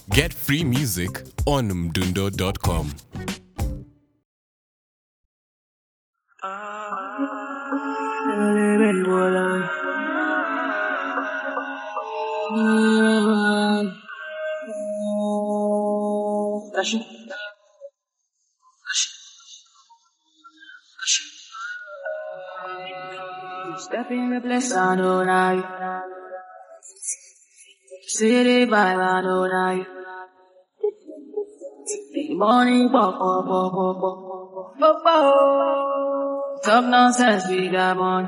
Get free music on mdundo.com. Step in the place, I know now. City vibe, I know now. Money, talk nonsense, we got one.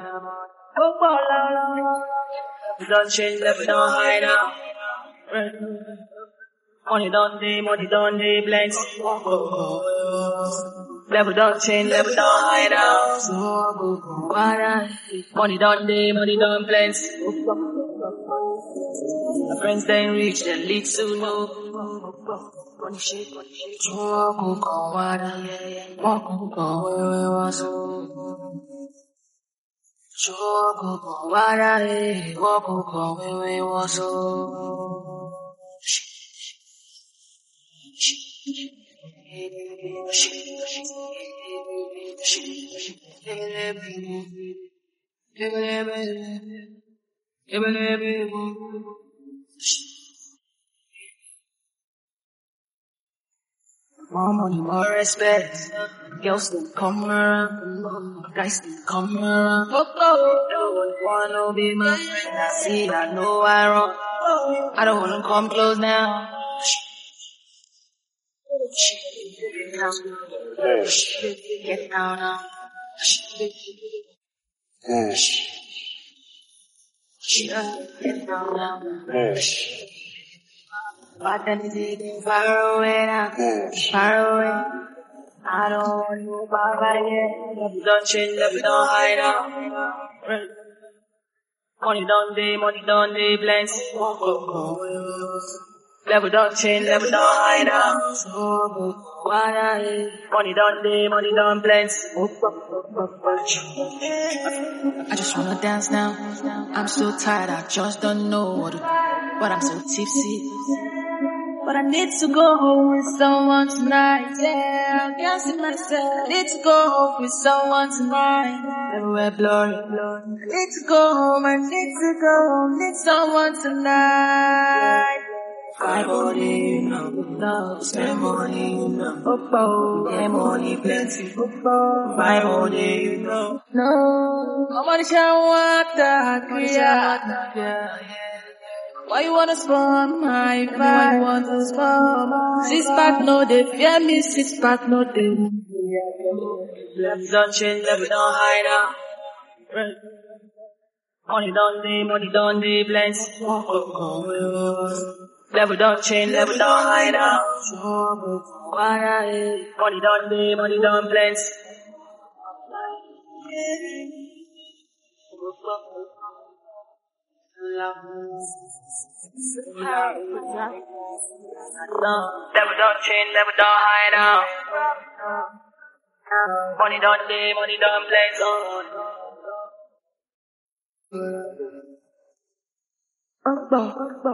We don't change, never don't hide out. Money don't day, blanks. Level don't change, level don't hide out. Money don't plans. My friends they ain't rich, they lead to no. Money shit. More money, more respect. Girls don't come around, guys don't come around. Don't wanna be my friend. I see, I know I wrong. I don't wanna come close now. Get down now. Get down now. But then it's far away now. Far away. I don't want you back again. Love don't change, love don't hide out. Money don't day, blends. Level don't change, level don't hide out. Money don't blends. I just wanna dance now. I'm so tired, I just don't know what to do. But I'm so tipsy. But I need to go home with someone tonight. Yeah, I can't see myself. I need to go home with someone tonight. Everywhere blurry. I need to go home. Need someone tonight. Five money, no, spend money, no, get money plenty. Five money, no. Nobody shall want that, yeah. Why you wanna spoil my vibe? Want to spoil 6 pack no they fear me, 6 pack no they. Love don't change, love don't hide out. Money don't day, blends. Level don't change, level don't hide out. Money don't blends. Never don't change, never don't hide out. Money don't play on.